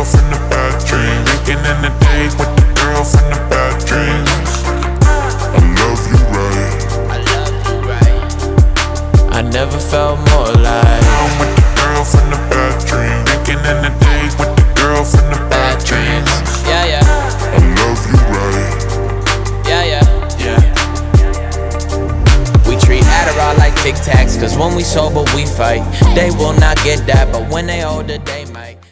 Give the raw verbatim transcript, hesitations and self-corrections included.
girl from the bad dreams. Thinking in the days with the girl from the bad dreams. I love you right. I love you right. I never felt more like I'm with the girl from the bad dreams. Thinking in the days with the girl from the bad dreams. Yeah, yeah, I love you right. yeah, yeah, Yeah. we treat Adderall like Tic Tacs, cause when we sober we fight. They will not get that, but when they older they